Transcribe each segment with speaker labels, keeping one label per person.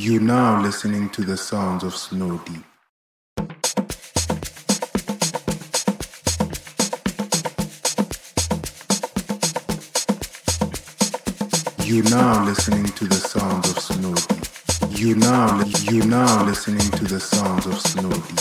Speaker 1: You now listening to the sounds of Snow Deep. You now listening to the sounds of Snow Deep. You now listening to the sounds of Snow Deep.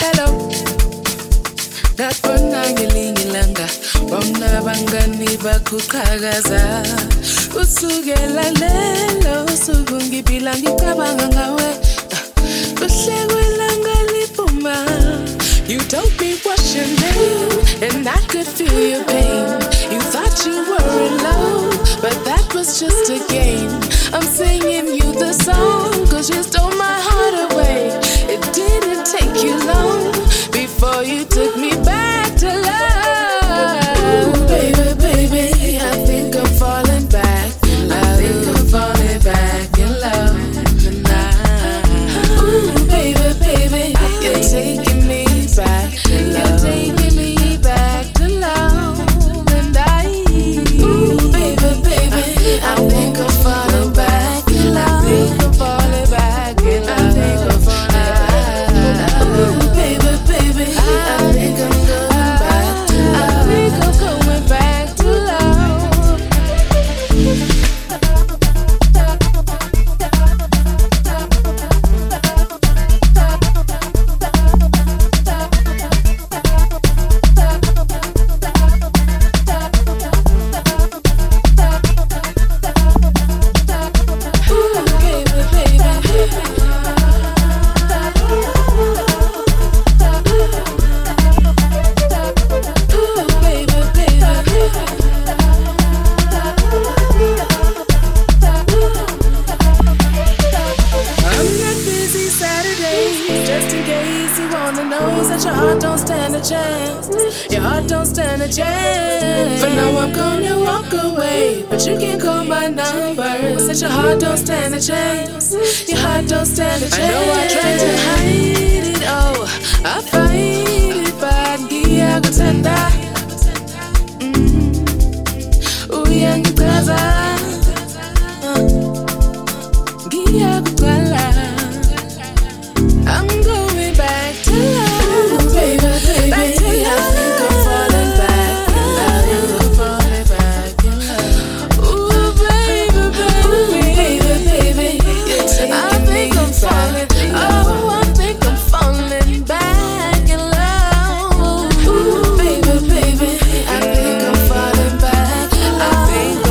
Speaker 2: Hello, ngabona ngelinye ilanga bona abangani bakho qhakaza usukela lelo suku ngiphila ngicabanga ngawe uhlelwelanga liphuma. You told me what's your name and I could feel your pain. You thought you were alone, but that was just a game. I'm singing you the song cause you stole my heart away. It didn't take you long before you took me back to love. Ooh, baby, baby, I think I'm falling back in love. I think I'm falling back in love tonight. Ooh, baby, baby, you're taking me back to love. You're taking me back to love. And ooh, baby, baby, I think I'm falling back in love. I think I'm falling back in love. I think I'm falling back. Ooh, baby, baby, I think I'm going back to love. I think I'm going back to love. Your heart don't stand a chance. Your heart don't stand a chance. For now I'm gonna walk away, but you can call my number. Said your heart don't stand a chance. Your heart don't stand a chance. I know I tried to hide it, oh, I fight it, but ngiya kuthanda. Uyangikaza, ngiya kuqala. I'm going back to love, baby, baby. Back to love. I think I'm falling back in love. I think I'm falling back in love. Ooh, baby, baby, baby. I think I'm falling. Oh, I think I'm falling back in love. Ooh, baby, baby. I think I'm falling back. I think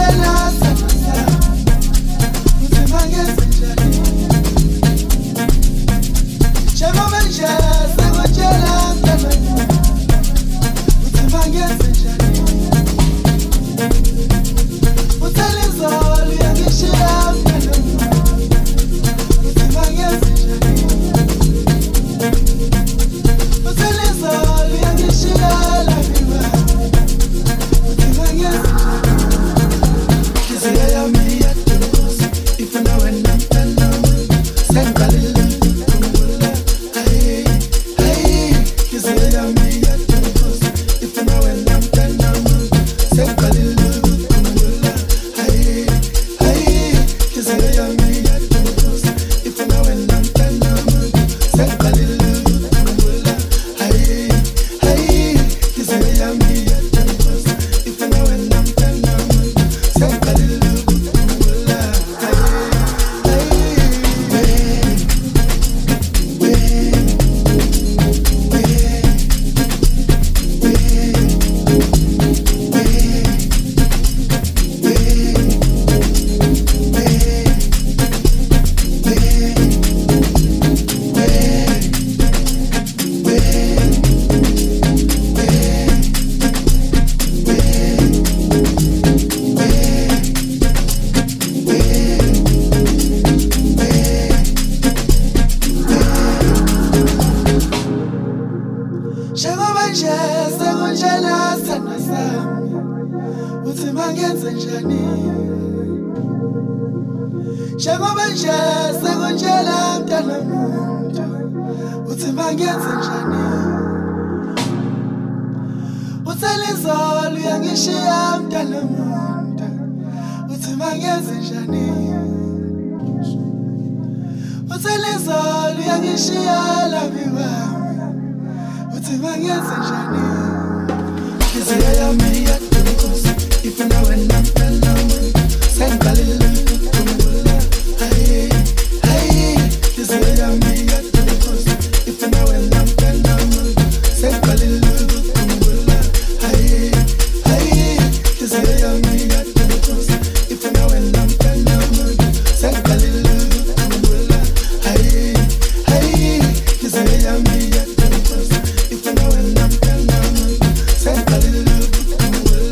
Speaker 3: If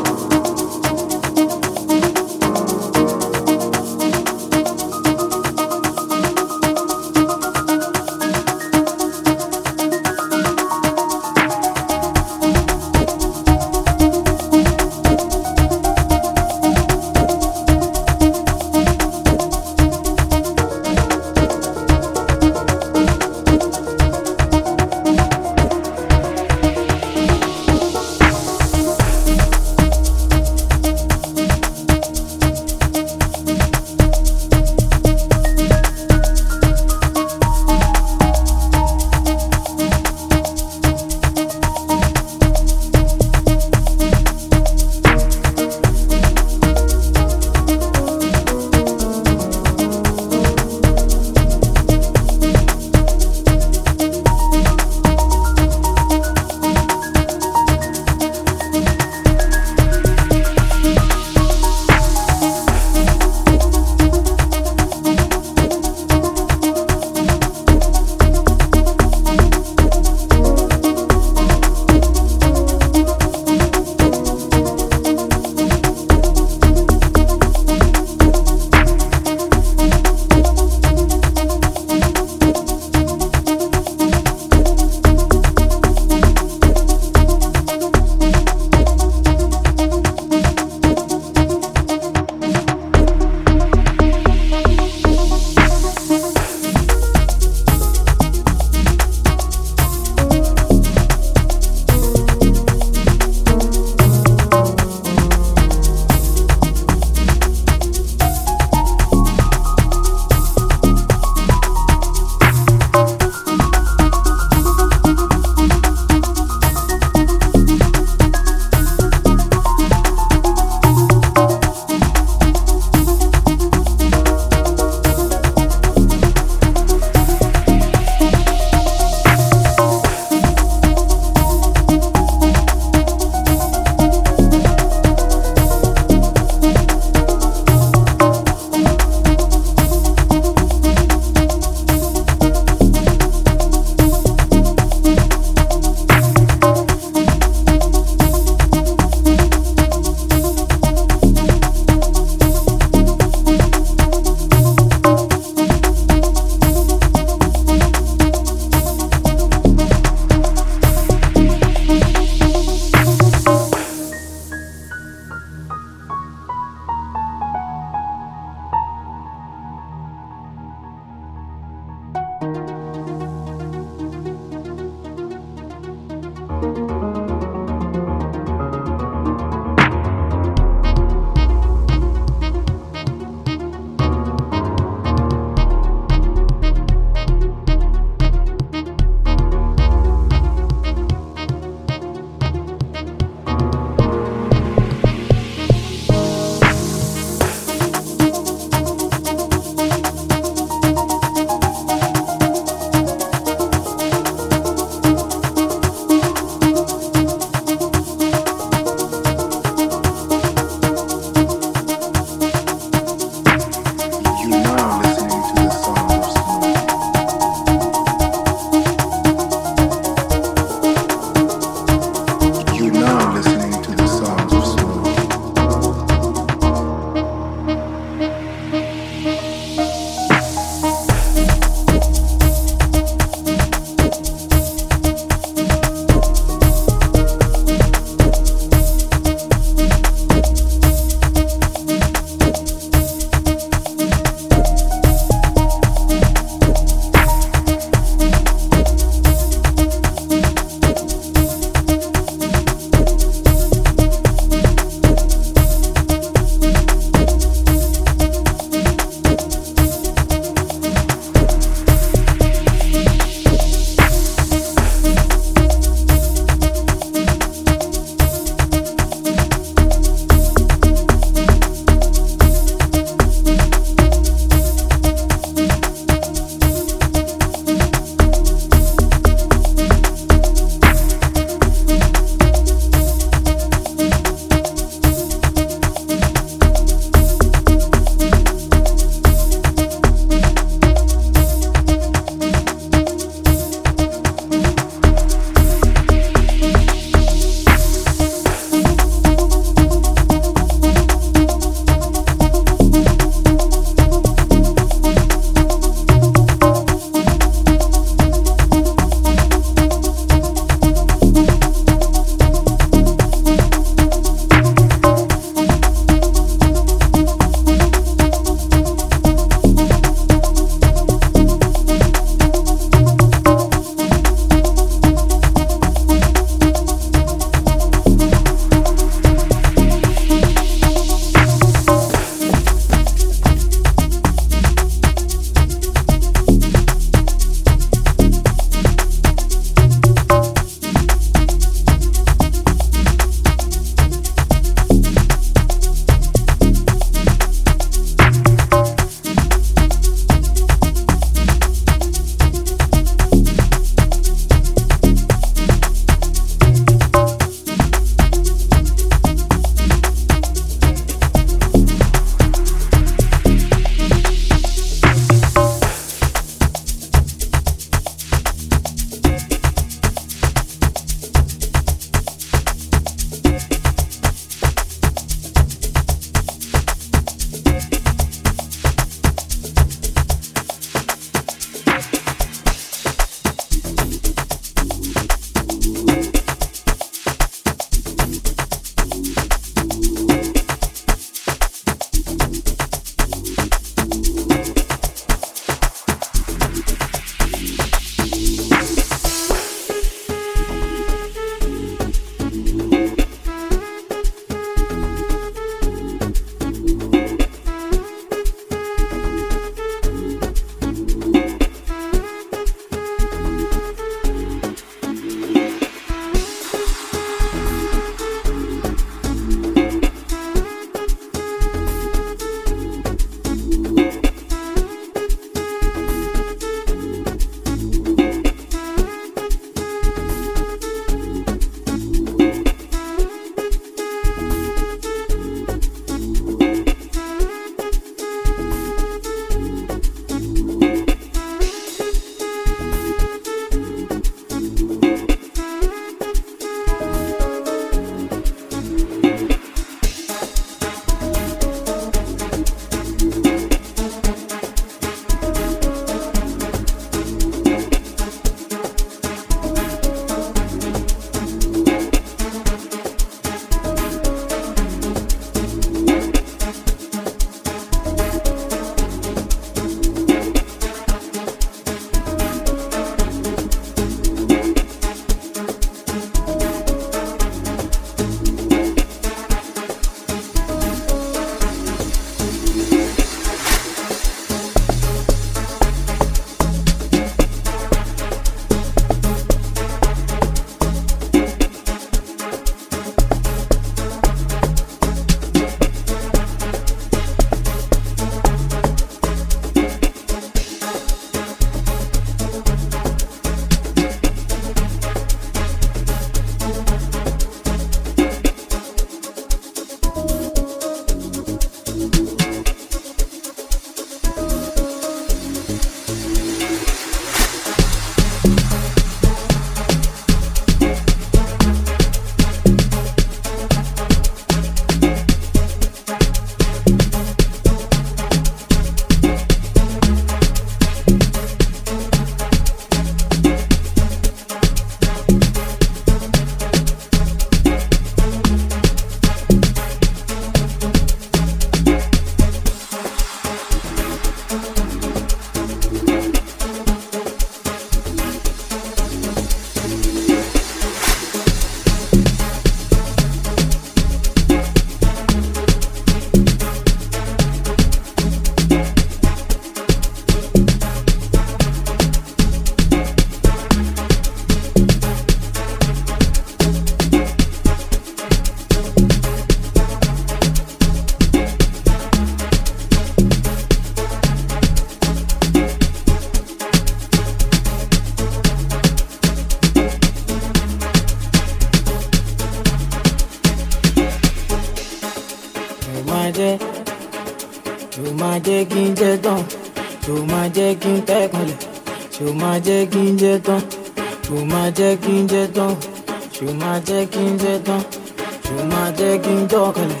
Speaker 3: máa jẹ́ kí n jẹ́ tán, ṣó máa jẹ́ kí n tẹ́kànlẹ̀, ṣó máa jẹ́ kí n jẹ́ tán, ṣó máa jẹ́ kí n jẹ́ tán, ṣó máa jẹ́ kí n jẹ́ tán, ṣó máa jẹ́ kí n tọ́kànlẹ̀.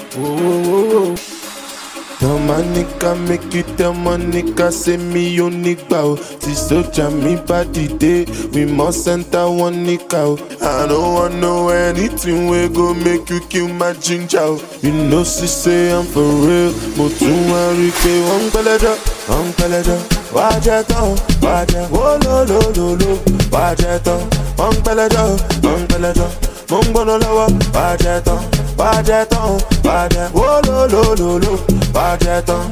Speaker 4: Tell my nigga, make you tell my nigga, say me you nigga, oh. See soldier me body day, we must enter one nigga, oh. I don't want know anything we go make you kill my ginger, oh. You know she say I'm for real, but you worry, one peleja, watch it on, oh lo lo lo lo, watch it on, one peleja, mumbono lawa, watch it on, oh lo lo lo lo. Pajeton,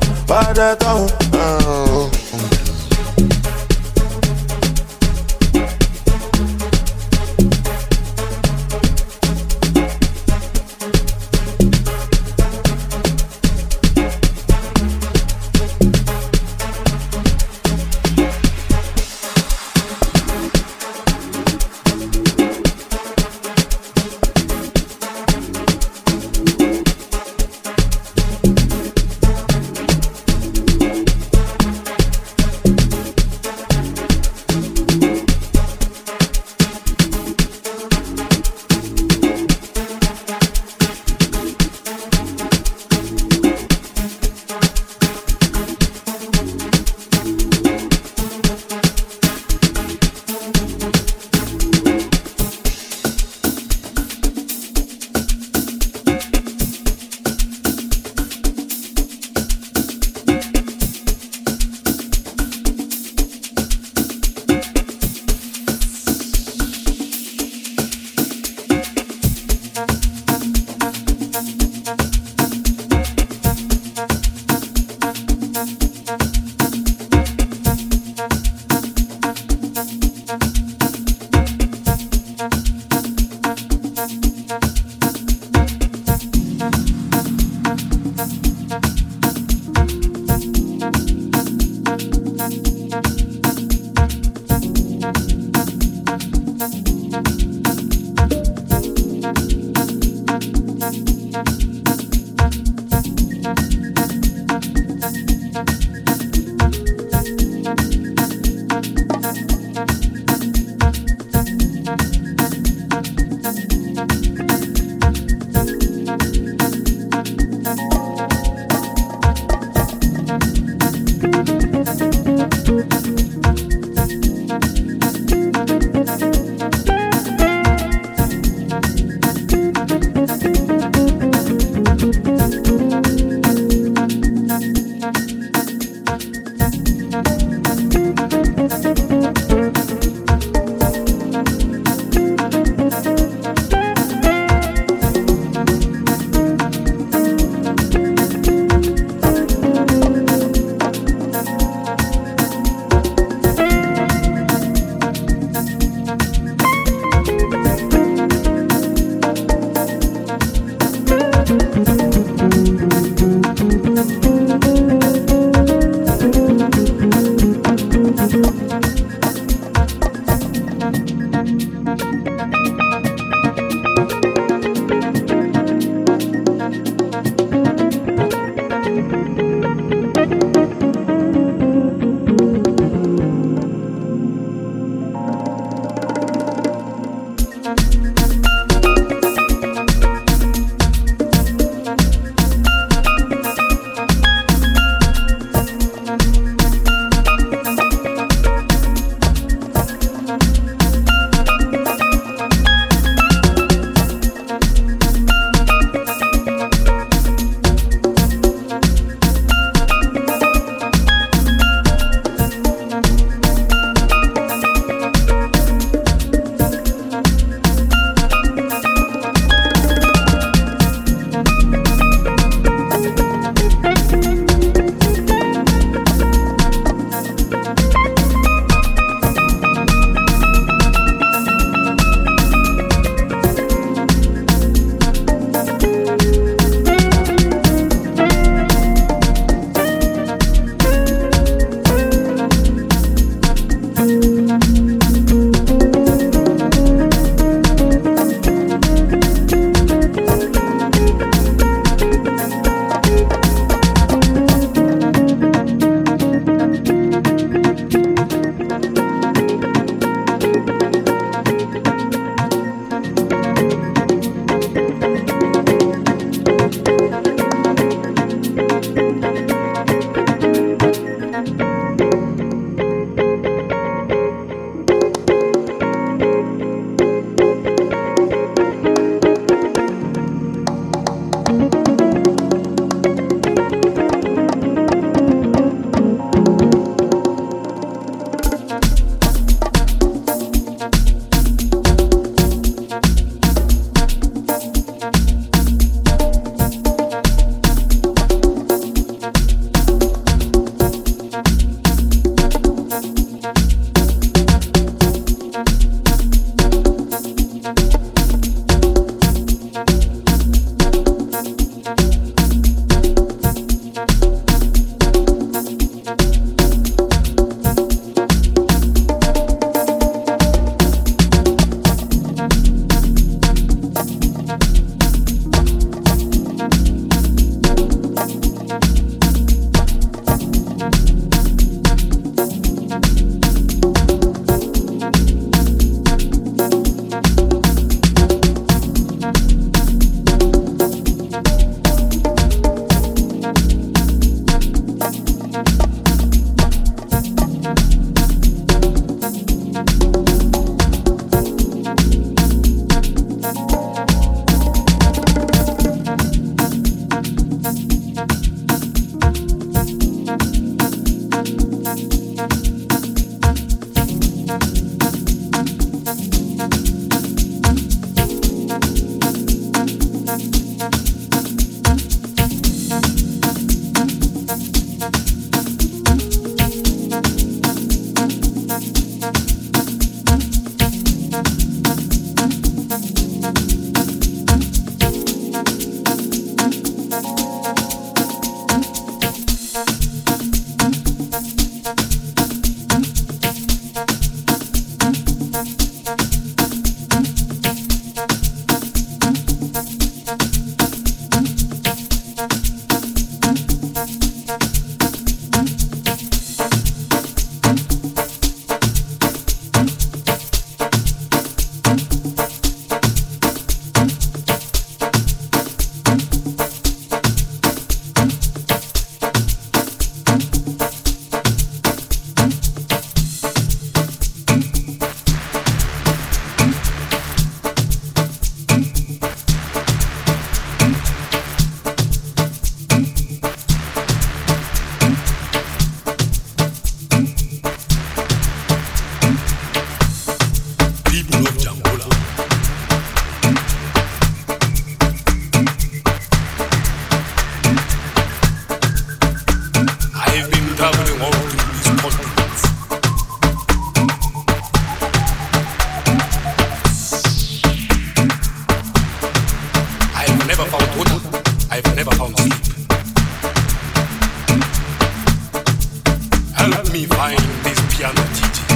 Speaker 5: help me find this piano teacher.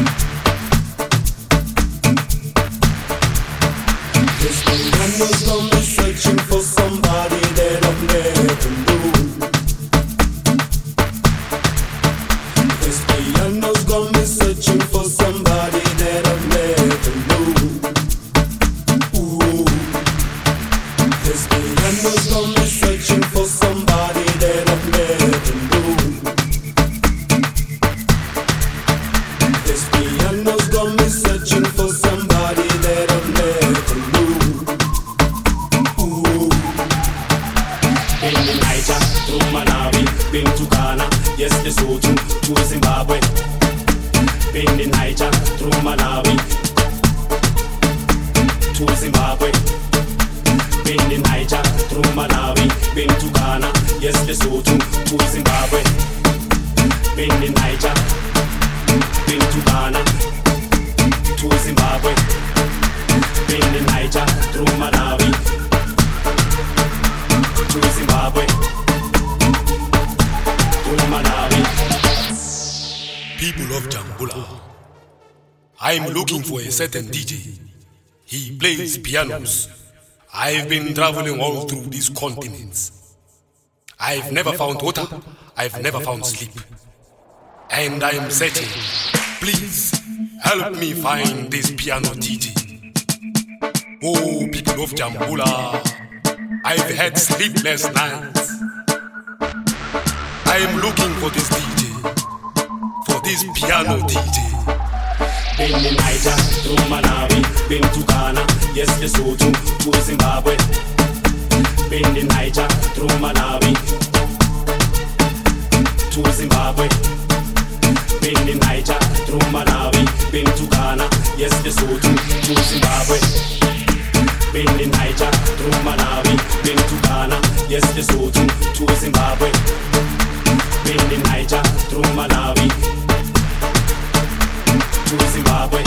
Speaker 6: This piano's gonna be searching for somebody that I've never known. This piano's gonna be searching for somebody that I've never known. Ooh. This piano's gonna be searching for somebody that I've never known. This piano's gonna be searching for somebody that I've never known. Ooh. Been in Niger, to Malawi, been to Ghana, yes, Lesotho, to Zimbabwe. Been in Niger, to Malawi, to Zimbabwe. Been in Niger, to Malawi, been to Ghana, yes, Lesotho, to Zimbabwe. Been in Niger, been to Ghana, to Zimbabwe. Been in Niger, to Malawi, to Zimbabwe, to Malawi.
Speaker 5: People of Jambula, I'm looking for a certain DJ. He plays pianos. I've been traveling all through these continents. I've never found water, I've never found sleep. And I'm searching. Please, help me find this piano DJ. Oh, people of Jambula, I've had sleepless nights. I'm looking for this DJ, for this piano DJ.
Speaker 6: Been in Niger, to Malawi, been to Ghana, yes, Lesotho, to Zimbabwe. Been in Niger, to Malawi, to Zimbabwe. Been in Niger, to Malawi, been to Ghana, yes, Lesotho, to Zimbabwe. Been in Niger, to Malawi, been to Ghana, yes, Lesotho, to Zimbabwe. Been in Niger, to Malawi, to Zimbabwe.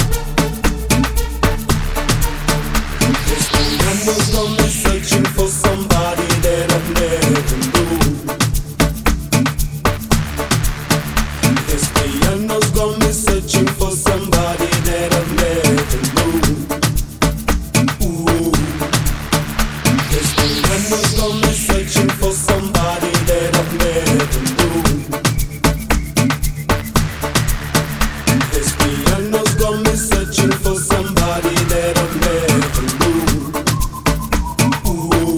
Speaker 6: This piano's gonna be searching for somebody that I've never known. This piano's gonna be searching for somebody that I've never known. Ooh. This piano's gonna be searching for somebody that I've never known. This piano's gonna be searching for somebody that I've never known. Ooh.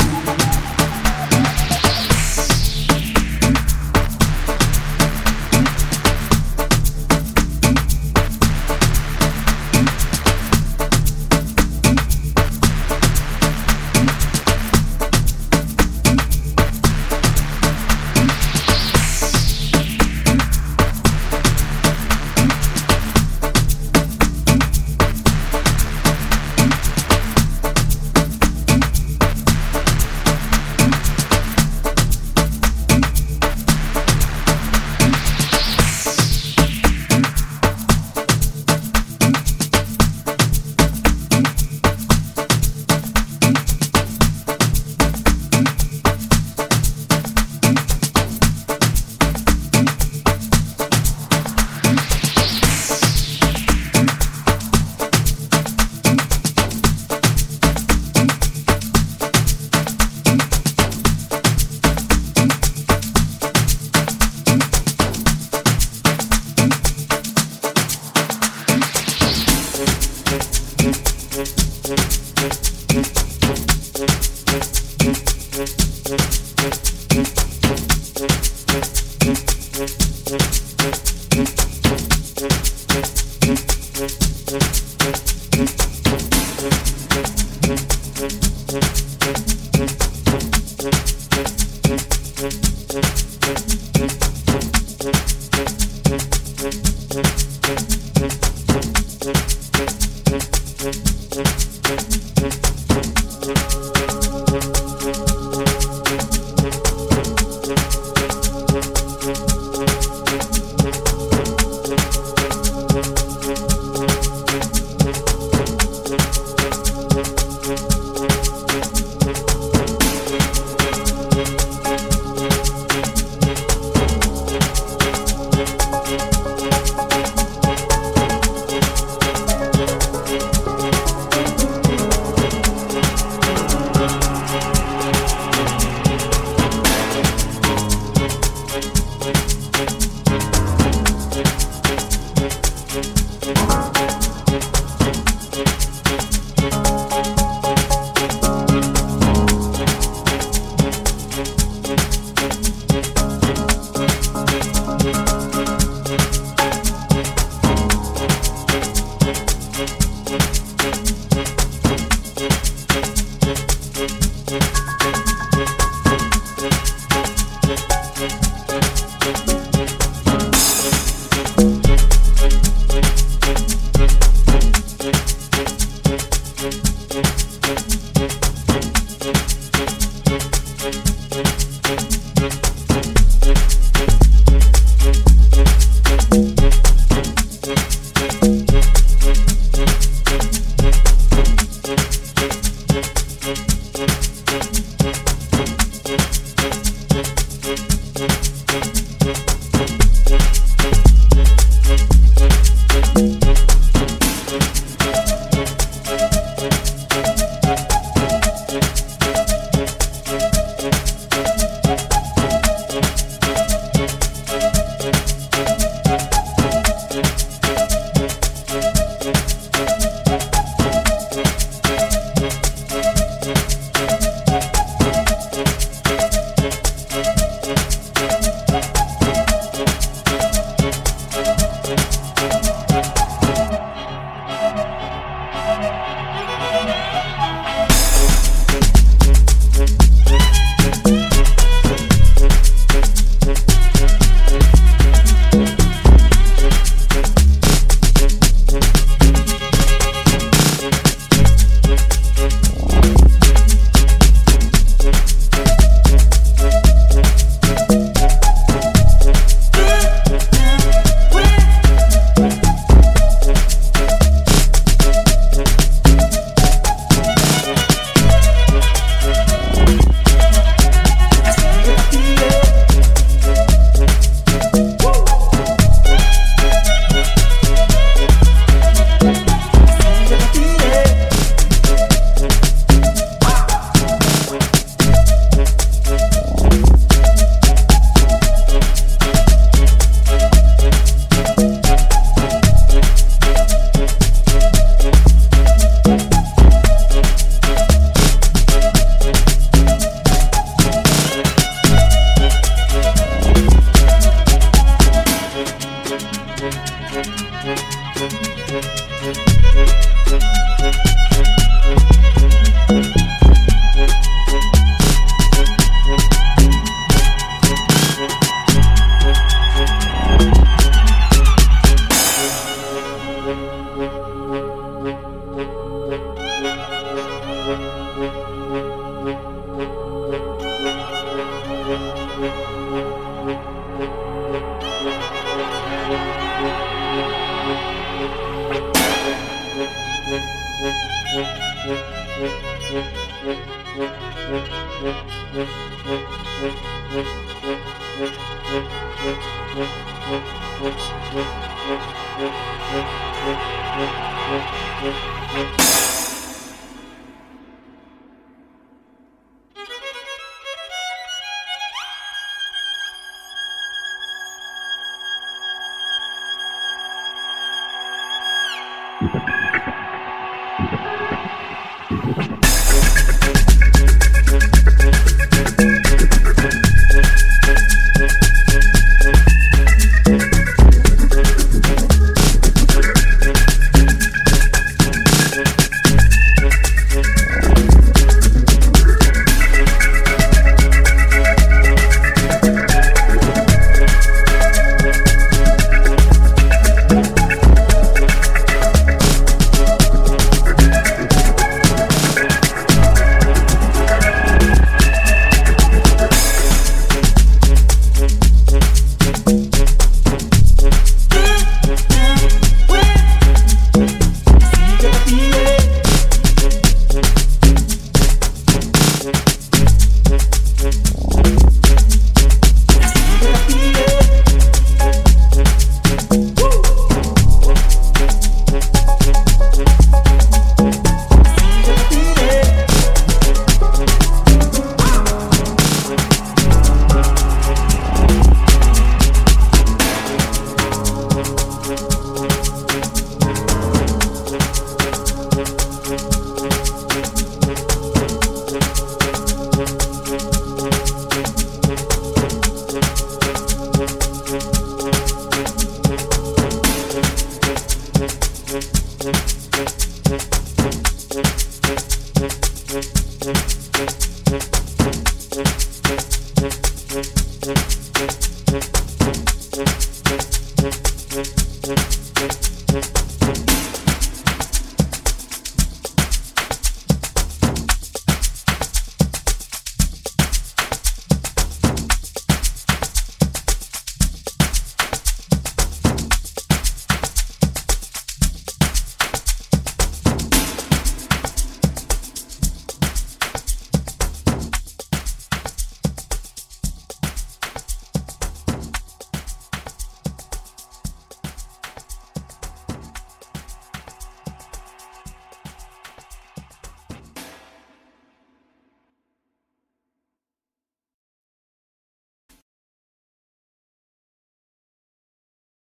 Speaker 7: Thank you.